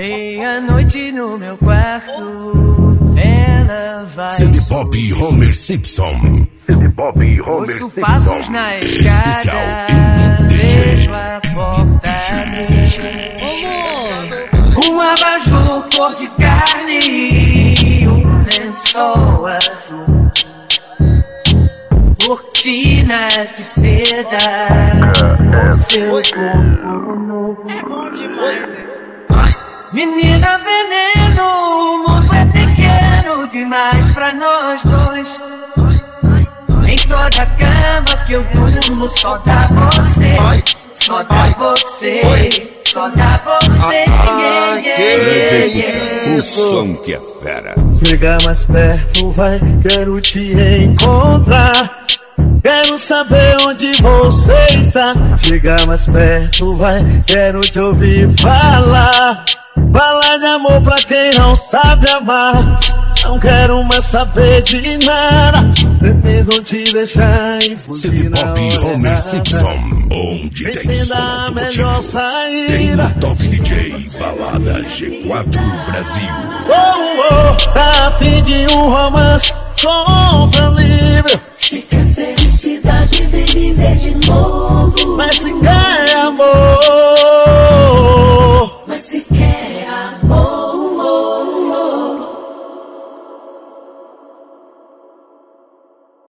Meia-noite no meu quarto, ela vai CD Pop Homer Simpson. CD Pop Homer Simpson. Passos na escada, especial MTG. vejo a porta abrir. Um abajur cor de carne e um lençol azul, cortinas de seda, o seu corpo nu. É bom demais, Menina veneno, o mundo é pequeno demais pra nós dois. Em toda cama que eu durmo só dá você, só dá você, só dá você. O som que é fera. Chega mais perto, vai, quero te encontrar. Quero saber onde você está. Chega mais perto, vai, quero te ouvir falar. Falar de amor pra quem não sabe amar. Não quero mais saber de nada. Pretendo te deixar em fugir na hora CD Pop Homer errada. Simpson, onde tem som automotivo. Tem o Top DJ Balada G4 Brasil. Tá a fim de um romance, compra livre. Se quer felicidade, vem viver de novo. Mas se quer amor,